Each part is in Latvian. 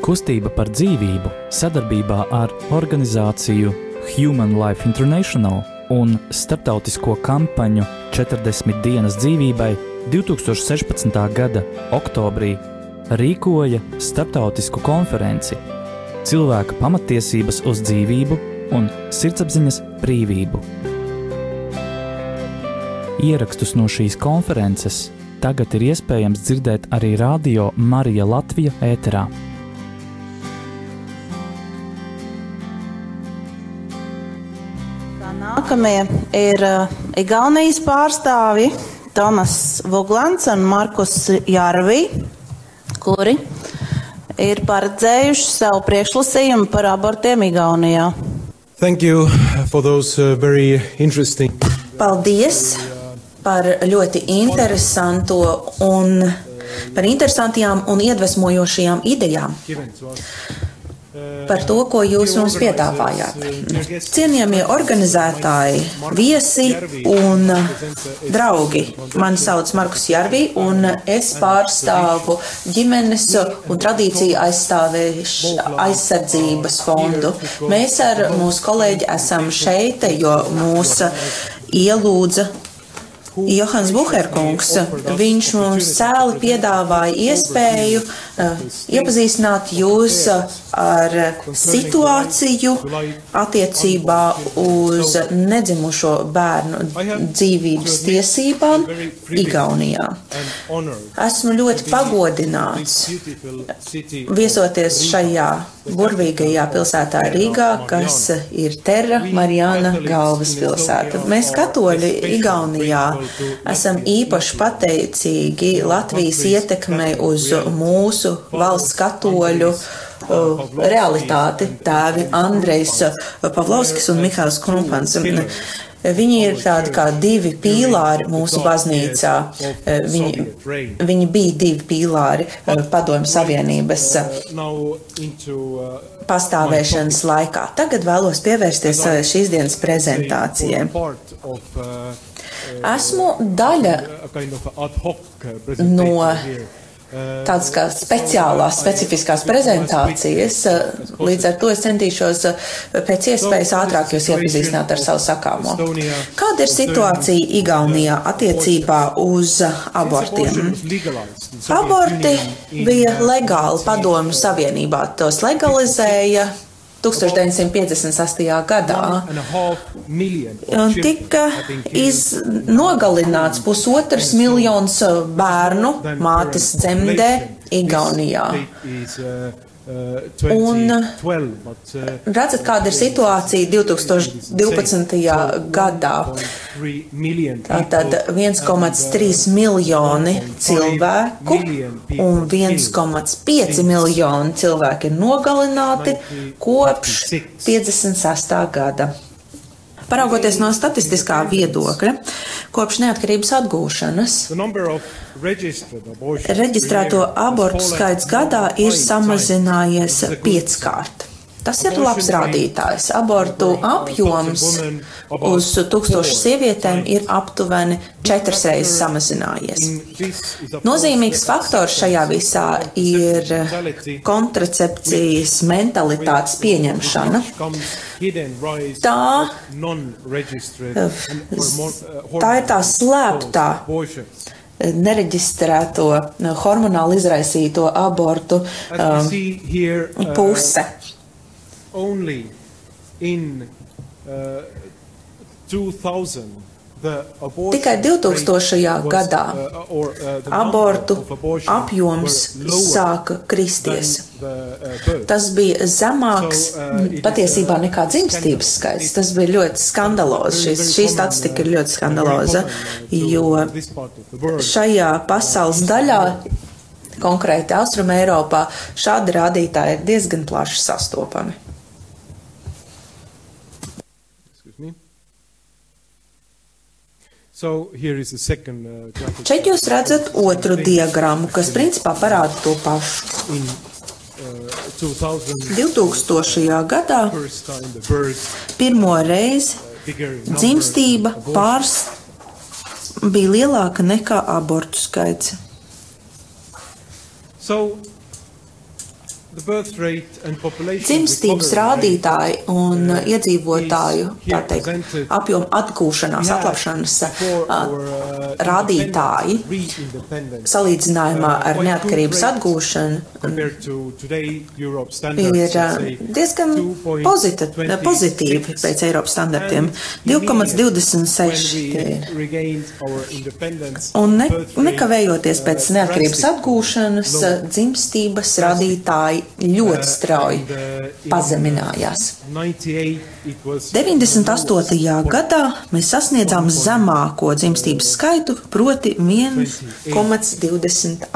Kustība par dzīvību sadarbībā ar organizāciju Human Life International un starptautisko kampaņu 40 dienas dzīvībai 2016. gada oktobrī rīkoja starptautisku konferenci Cilvēka pamatiesības uz dzīvību un sirdsapziņas brīvību. Ierakstus no šīs konferences tagad ir iespējams dzirdēt arī Radio Marija Latvija ēterā. Nākamie ir Igaunijas pārstāvi Tomas Vuglans un Markus Jarvī, kuri ir paredzējuši savu priekšlasījumu par abortiem Igaunijā. Thank you for those very interesting. Paldies par ļoti interesantām un iedvesmojošajām idejām. Par to, ko jūs mums piedāvājāt. Cienījamie organizētāji, viesi un draugi. Mani sauc Markus Jarvī un es pārstāvu ģimenes un tradīciju aizsardzības fondu. Mēs ar mūsu kolēģi esam šeit, jo mūs ielūdza Johans Buherkungs. Viņš mums cēli piedāvāja iespēju iepazīstināt jūs ar situāciju attiecībā uz nedzimušo bērnu dzīvības tiesībām Igaunijā. Esmu ļoti pagodināts viesoties šajā burvīgajā pilsētā Rīgā, kas ir Terra Mariana galvaspilsēta. Mēs katoļi Igaunijā esam īpaši pateicīgi Latvijas ietekmei uz mūsu valsts katoļu realitāti, tēvi Andrejs Pavlovskis un Mihails Krumpans. Viņi ir tādi kā divi pīlāri mūsu baznīcā. Viņi bija divi pīlāri Padomju Savienības pastāvēšanas laikā. Tagad vēlos pievērsties šīs dienas prezentācijai. Esmu daļa no tādas kā specifiskās prezentācijas, līdz ar to es centīšos pēc iespējas ātrāk jūs iepazīstināt ar savu sakāmo. Kāda ir situācija Igaunijā attiecībā uz abortiem? Aborti bija legāli Padomju Savienībā, tos legalizēja 1958. gadā un tika nogalināts 1,5 miljons bērnu mātes dzemdē Igaunijā. Un redzat, kāda ir situācija 2012. gadā. Tātad 1,3 miljoni cilvēku un 1,5 miljoni cilvēki ir nogalināti kopš 56. gada. Paraugoties no statistiskā viedokļa, kopš neatkarības atgūšanas, reģistrēto abortu skaits gadā ir samazinājies 5-kārt. Tas ir labs rādītājs. Abortu apjoms uz 1000 sievietēm ir aptuveni 4 reizes samazinājies. Nozīmīgs faktors šajā visā ir kontracepcijas mentalitātes pieņemšana. Tā ir tā slēptā nereģistrēto hormonāli izraisīto abortu puse. Tikai 2000. gadā abortu apjoms sāka kristies. Tas bija zemāks patiesībā nekā dzimstības skaits. Tas bija ļoti skandalozi. Šī statistika ir ļoti skandaloza, jo šajā pasaules daļā, konkrēti Austrum Eiropā, šādi rādītāji ir diezgan plaši sastopami. Šeit jūs redzat otru diagrammu, kas principā parāda to pašu. 2000. gadā pirmo reizi dzimstība bija lielāka nekā abortu skaits. Dzimstības rādītāji un iedzīvotāju, tā teikt, apjoma atgūšanās, atlapšanas rādītāji salīdzinājumā ar neatkarības atgūšanu ir diezgan pozitīvi pēc Eiropas standartiem. 2,26 un nekavējoties pēc neatkarības atgūšanas, dzimstības rādītāji ļoti strauji pazeminājās. 98. gadā mēs sasniedzām zemāko dzimstības skaitu, proti 1,28.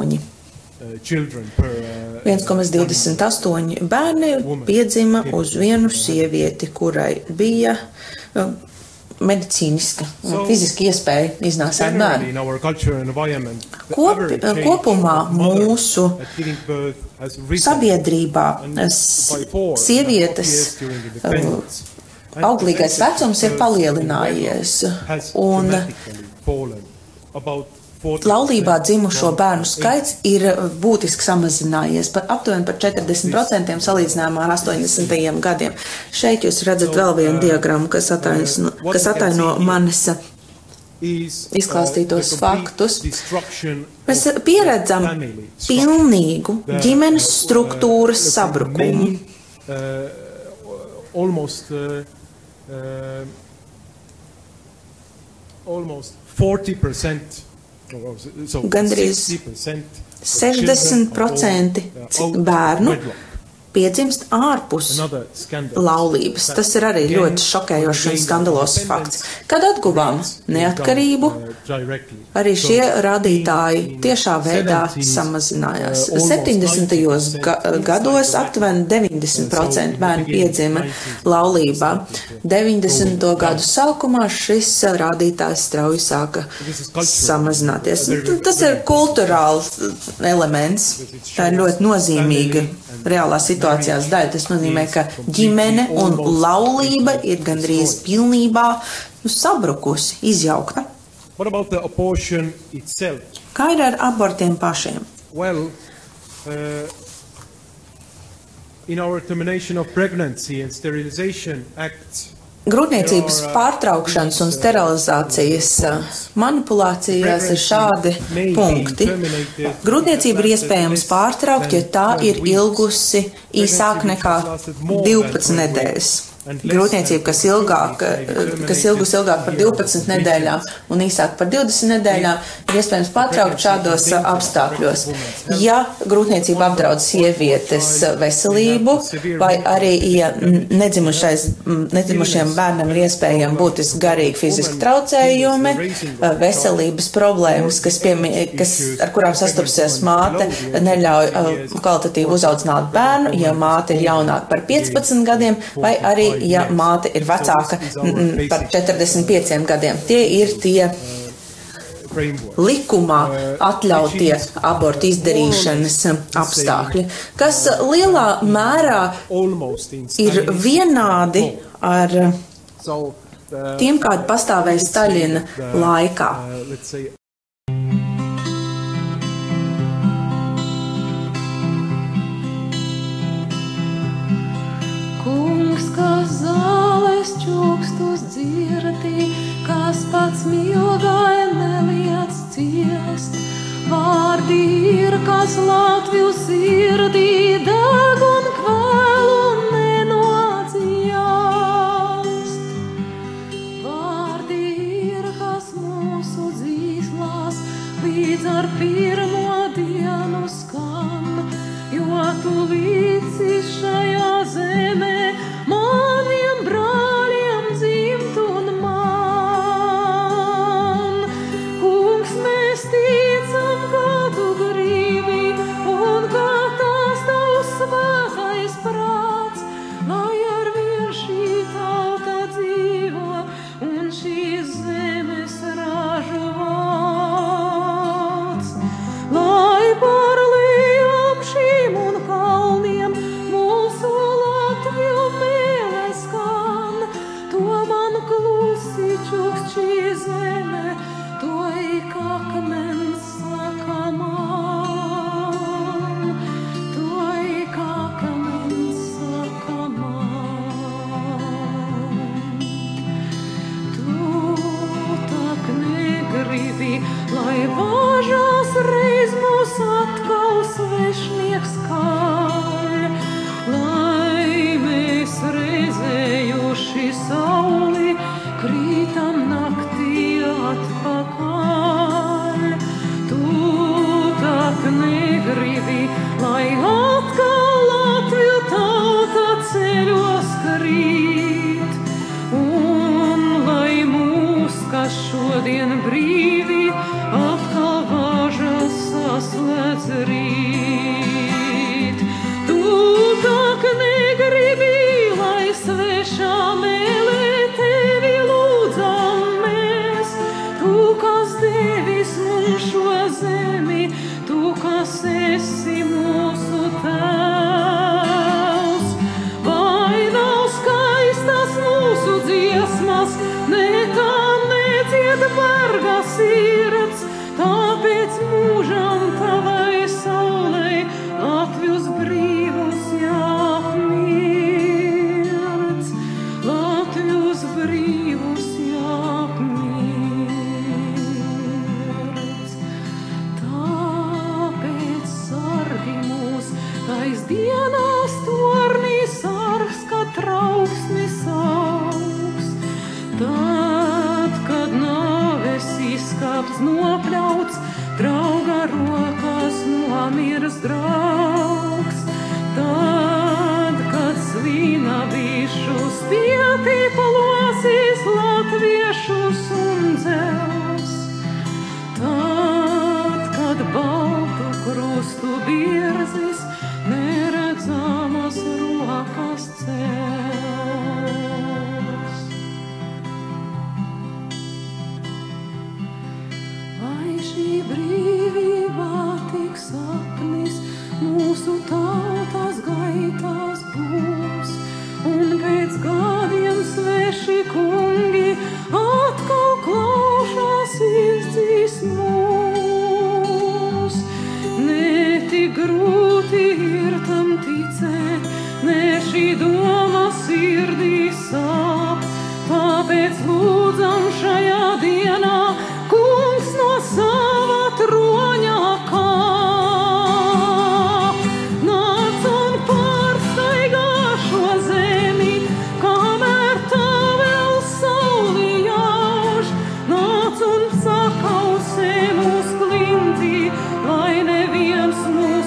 1,28 bērni piedzima uz vienu sievieti, kurai bija medicīniska un fiziska iespēja iznāsāt bērnu. Kopumā mūsu sabiedrībā sievietes auglīgais vecums ir palielinājies un laulībā dzimušo bērnu skaits ir būtiski samazinājies, aptuveni par 40% salīdzinājumā ar 80. gadiem. Šeit jūs redzat vēl vienu diagrammu, kas ataino manis izklāstītos faktus. Mēs pieredzam pilnīgu ģimenes struktūras sabrukumu. Almost 40%. Gandrīz 60% bērnu piedzimst ārpus laulības. Tas ir arī ļoti šokējošs un skandalozs fakts. Kad atguvām neatkarību, arī šie rādītāji tiešā veidā samazinājās. 70. gados aptuveni 90% bērnu piedzima laulībā. 90. gadu sākumā šis rādītājs strauji sāka samazināties. Tas ir kulturāls elements. Tā ir ļoti nozīmīga reālā situācijās daļa. Tas nozīmē, ka ģimene un laulība ir gandrīz pilnībā sabrukusi, izjaukta. Kā ir ar abortiem pašiem? Well, in our Termination of Pregnancy and Sterilization Act, Grūtniecības pārtraukšanas un sterilizācijas manipulācijās ir šādi punkti. Grūtniecība ir iespējams pārtraukt, ja tā ir ilgusi īsāk nekā 12 nedēļas. Grūtniecība, kas ilgus ilgāk par 12 nedēļām un īsāk par 20 nedēļām, ir iespējams pārtraukt šādos apstākļos. Ja grūtniecība apdraud sievietes veselību, vai arī, ja nedzimušiem bērnam ir iespējami būtiski garīgi fiziski traucējumi, veselības problēmas, ar kurām sastapsies māte, neļauj kvalitatīvi uzaudzināt bērnu, ja māte ir jaunāka par 15 gadiem, vai arī ja māte ir vecāka par 45 gadiem. Tie ir tie likumā atļautie abortu izdarīšanas apstākļi, kas lielā mērā ir vienādi ar tiem, kādi pastāvēja Staļina laikā. Kas zāles čukstus dzirdī, kas pats milgai neliec ciest. Vārdi ir, kas Latviju sirdī deg un kvēl un nenodziest. Vārdi ir, kas mūsu dzīslās līdz ar pirmo dienu skan, jo tu līdzi šajā zemē maniem brāļiem dzimt un man. Kungs, mēs ticam, ka tu gribi un ka tas tavs svētais prāts, lai arvien šī tauta dzīvo un šīs zemes ražu vāc. Lai par lijām šīm un kalniem mūsu Latviju esi mūsu Tēvs. Vai nav skaistas mūsu dziesmas, nekā nedzied barga sirds, tāpēc mūžam tavai saulei Latvijas brīvus jāapmirdz. Latvijas brīvus jāapmirdz. Tāpēc sargi mūs, tais dienās tornī sargs, kad trauksmes augs. Tad, kad nāves izskapts nopļauts, drauga rokās nomirs draugs. Tad, kad svina bišu stieti plosīs latviešus un dzels. Tad, kad baltu krustu birzis neredzamas rokas cels. Vai šī brīvība tik sapnis mūsu tautas gaitās būs, un pēc gadiem sveši kungi atkal klaušās izdzīs mūs. Ne tik grūti ir tam ticēt, ne šī doma sirdī sāp, tāpēc lūdzam šajā dienā, Kungs no sava troņa kāp. Nāc un pārstaigā šo zemi, kamēr tā vēl sauli jauž. Nāc un sakausē mūs klintī, lai neviens mūs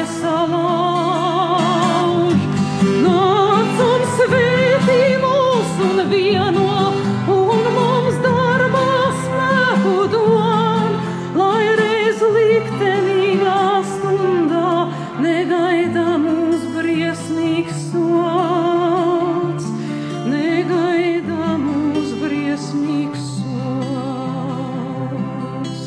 nesalauž. Nāc un svētī mūs un vieno, un mums darbā spēku dod, lai reiz liktenīgā stundā negaida mūs briesmīgs sods. Negaida mūs briesmīgs sods.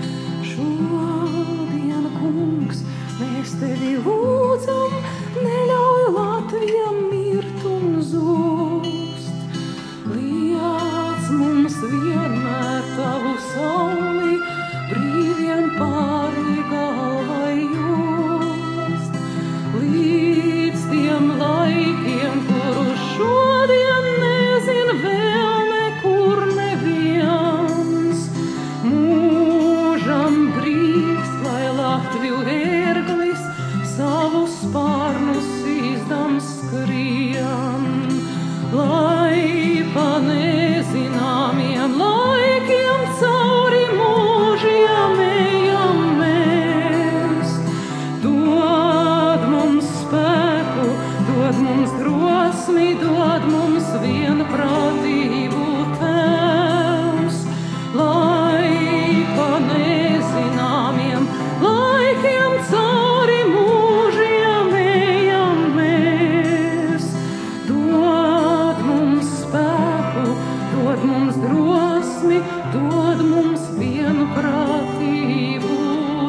Šodien, Kungs, mēs tevi lūdzam, neļauj Latvijam mirt un zūst. Liec mums vienmēr tavu sauli, brīviem pāri galvai just. Līdz tiem laikiem, kuru šodien nezin vēl nekur neviens. Mūžam brīvs, lai Latviju ērglis savu spārnus izdams skrien. Lai pa nezināmiem laikiem cauri mūžiem ejam mēs. Dod mums spēku, dod mums drosmi, dod mums vienprātību, Tēvs. Lai pa nezināmiem laikiem cauri mūžiem ejam mēs. Dod mums spēku, dod mums drosmi, dod mums vienprātību,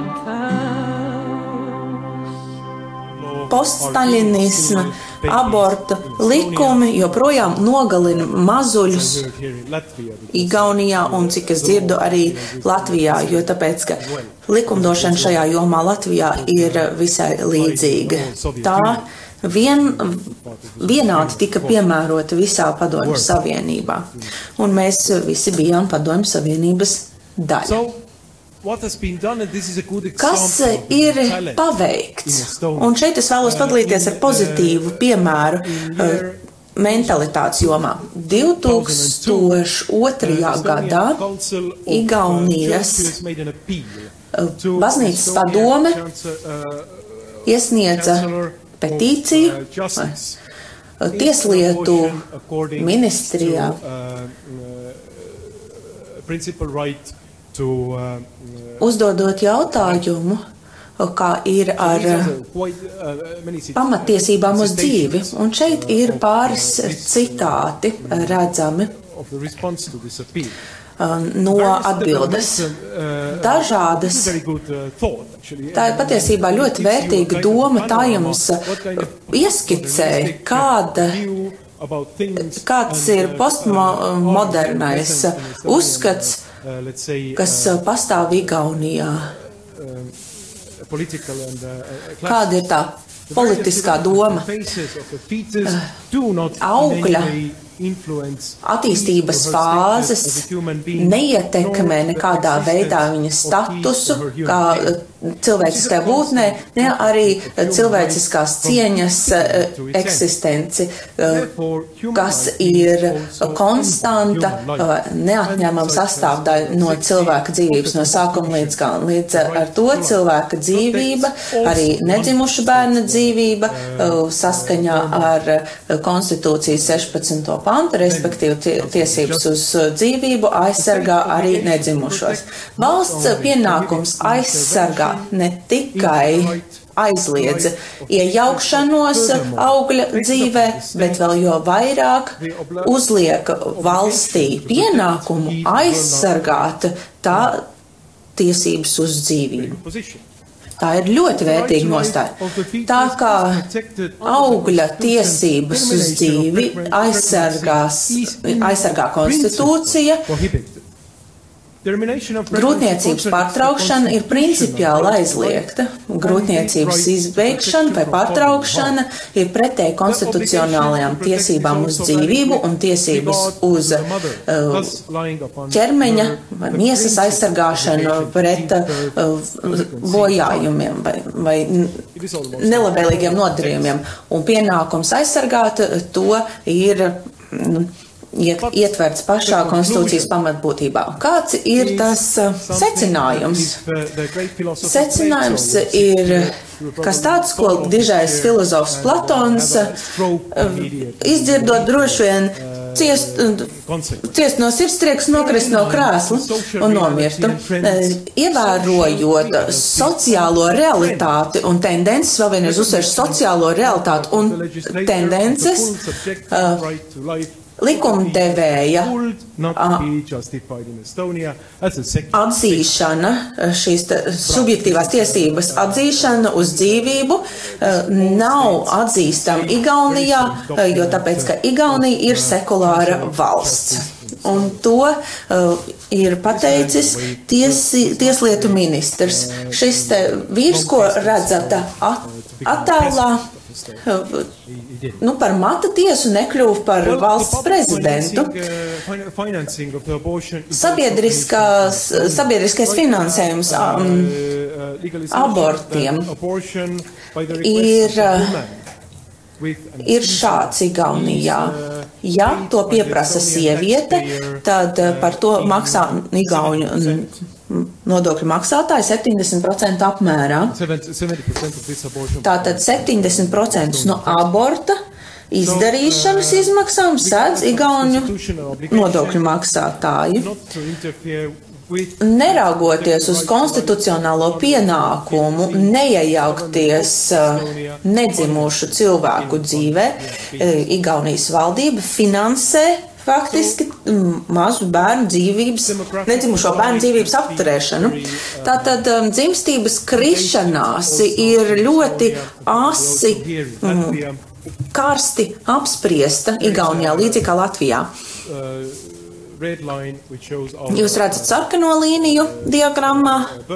Tēvs. Poststaļinisma, aborta likumi joprojām nogalina mazuļus Igaunijā un, cik es dzirdu, arī Latvijā, jo tāpēc, ka likumdošana šajā jomā Latvijā ir visai līdzīga. Tā vienādi tika piemērota visā Padomju Savienībā, un mēs visi bijām Padomju Savienības daļa. Kas ir paveikts? Un šeit es vēlos padalīties ar pozitīvu piemēru mentalitātes jomā. 2002. gadā Igaunijas baznīcas padome iesniedza petīciju tieslietu ministrijā. Uzdodot jautājumu, kā ir ar pamatiesībām uz dzīvi. Un šeit ir pāris citāti redzami no atbildes. Dažādas Tā ir patiesībā ļoti vērtīga doma, tā jums ieskicē, kāds ir postmodernais uzskats, kas pastāv Igaunijā. Kāda ir tā politiskā doma? Augļa attīstības fāzes neietekmē nekādā veidā viņa statusu, kā cilvēciskajā būtnē, ne arī cilvēciskās cieņas eksistenci, kas ir konstanta, neatņemama sastāvdaļa no cilvēka dzīvības, no sākuma līdz galam. Līdz ar to cilvēka dzīvība, arī nedzimuša bērna dzīvība, saskaņā ar konstitūcijas 16. pantu, respektīvi tiesības uz dzīvību, aizsargā arī nedzimušos. Valsts pienākums aizsargā ne tikai aizliedza iejaukšanos augļa dzīvē, bet vēl jo vairāk uzliek valstī pienākumu aizsargāt tā tiesības uz dzīvību. Tā ir ļoti vērtīga nostāja. Tā kā augļa tiesības uz dzīvi aizsargā konstitūcija, grūtniecības pārtraukšana ir principiāli aizliegta. Grūtniecības izbeigšana vai pārtraukšana ir pretēji konstitucionālajām tiesībām uz dzīvību un tiesības uz ķermeņa vai miesas aizsargāšanu pret bojājumiem vai nelabvēlīgiem nodarījumiem. Un pienākums aizsargāt to ir ietverts pašā konstitūcijas pamatbūtībā. Kāds ir tas secinājums? Secinājums ir kas tāds, ko dižais filozofs Platons, izdzirdot droši vien ciest no sirdstrieks, nokrist no krēsla un nomirtu. Ievērojot sociālo realitāti un tendences, vēl vienreiz uzsver sociālo realitāti un tendences, likumdevēja atzīšana, šīs subjektīvās tiesības atzīšana uz dzīvību nav atzīstama Igaunijā, jo tāpēc, ka Igaunija ir sekulāra valsts. Un to ir pateicis tieslietu ministrs. Šis te vīrs, ko redzat attēlā, par mata tiesu nekļuva par valsts prezidentu. Sabiedriskais finansējums abortiem ir šāds Igaunijā. Ja to pieprasa sieviete, tad par to maksā igauņu nodokļu maksātāji 70% apmērā. Tātad 70% no aborta izdarīšanas izmaksām sēdz igauņu nodokļu maksātāji. Neraugoties uz konstitucionālo pienākumu neiejaukties nedzimušu cilvēku dzīvē, Igaunijas valdība finansē faktiski mazu bērnu dzīvības, nedzimušo bērnu dzīvības apturēšanu. Tātad dzimstības krišanās ir ļoti asi, karsti apspriesta Igaunijā, līdzīgi kā Latvijā. Jūs redzat sarkano līniju diagrammā,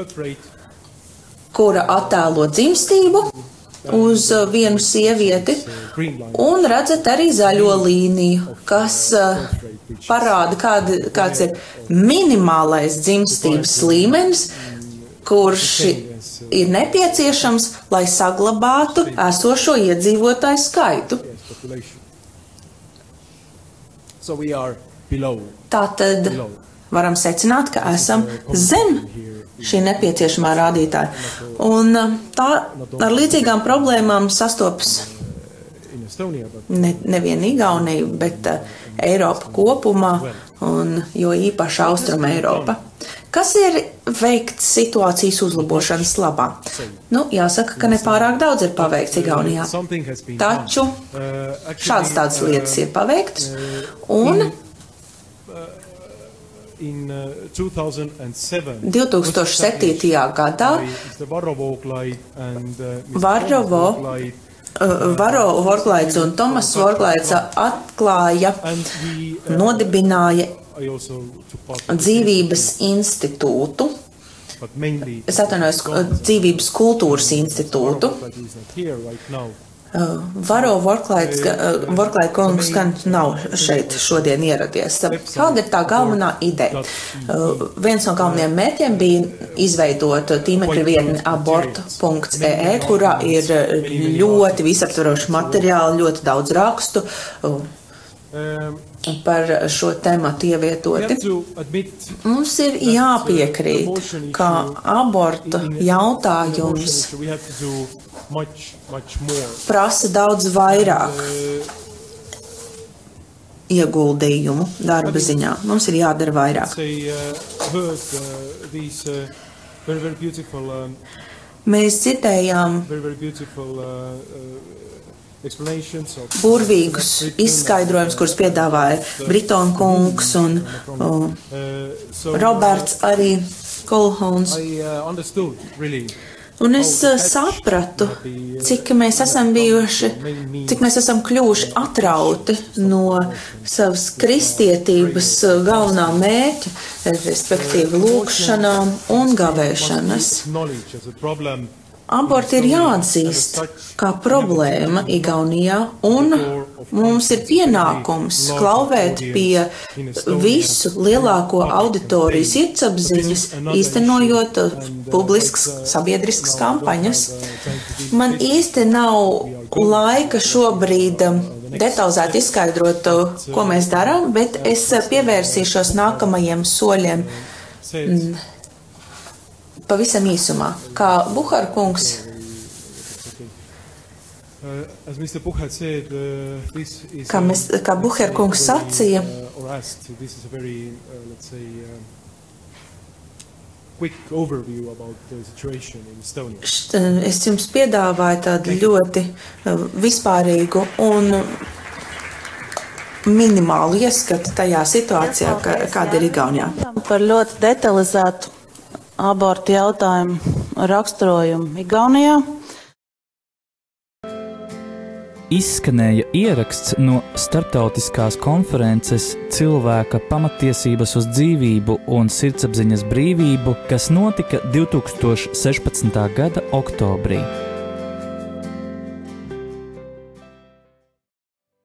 kura attēlo dzimstību uz vienu sievieti, un redzat arī zaļo līniju, kas parāda, kāds ir minimālais dzimstības līmenis, kurš ir nepieciešams, lai saglabātu esošo iedzīvotāju skaitu. Tātad varam secināt, ka esam zem šī nepieciešamā rādītāja. Un tā ar līdzīgām problēmām sastopas nevien Igaunija, bet Eiropa kopumā, un jo īpaši Austruma Eiropa. Kas ir veikts situācijas uzlabošanas labā? Jāsaka, ka nepārāk daudz ir paveikts Igaunijā. Taču šādas tādas lietas ir paveiktas, un 2007. gadā Varro Vorklaids un Tomas Vorklaids atklāja, nodibināja Dzīvības institūtu, es atvainojos, Dzīvības kultūras institūtu. Varro Vorklaida kungs gan nav šeit šodien ieradies. Kāda ir tā galvenā ideja? Viens no galvenajiem mērķiem bija izveidot tīmekļa vietni abort.ee, kurā ir ļoti visaptvaroši materiāli, ļoti daudz rakstu par šo tematu ievietoti. Mums ir jāpiekrīt, ka aborta jautājums prasa daudz vairāk ieguldījumu darba ziņā. Mums ir jādara vairāk. Mēs dzirdējām burvīgus izskaidrojumus, kurus piedāvāja Britton kungs un Roberts arī Kolhons. Un es sapratu, cik mēs esam kļuvuši atrauti no savas kristietības galvenā mērķa, respektīvi lūgšanām un gavēšanas. Aborti ir jāatzīst kā problēma Igaunijā, un mums ir pienākums klauvēt pie visu lielāko auditorijas sirdsapziņas, īstenojot publiskas sabiedriskas kampaņas. Man īsti nav laika šobrīd detalizēti izskaidrot, ko mēs darām, bet es pievērsīšos nākamajiem soļiem pavisam īsumā. Kā Buhar kungs kā Buhar kungs sacīja, es jums piedāvāju tādu ļoti vispārīgu un minimālu ieskatu tajā situācijā, kāda ir Igaunijā. Par ļoti detalizētu abortu jautājumu raksturojumu Igaunijā. Izskanēja ieraksts no starptautiskās konferences Cilvēka pamatiesības uz dzīvību un sirdsapziņas brīvību, kas notika 2016. gada oktobrī.